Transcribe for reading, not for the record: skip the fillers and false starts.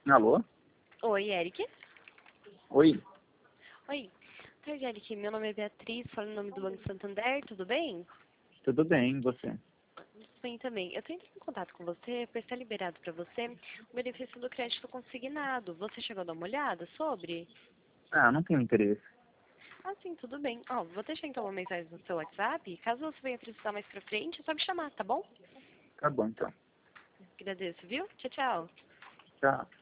Alô? Oi, Eric. Oi, Oi. Oi, Eric. Meu nome é Beatriz, falo em nome do Banco Santander, tudo bem? tudo bem, e você? Tudo bem também. Eu estou entrando em contato com você para estar liberado para você o benefício do crédito consignado. Você chegou a dar uma olhada sobre? Ah, não tenho interesse. Ah, sim, tudo bem. Ó, vou deixar então uma mensagem no seu WhatsApp. Caso você venha precisar mais pra frente, é só me chamar, tá bom? Tá bom, então. Agradeço, viu? Tchau, tchau. Tchau.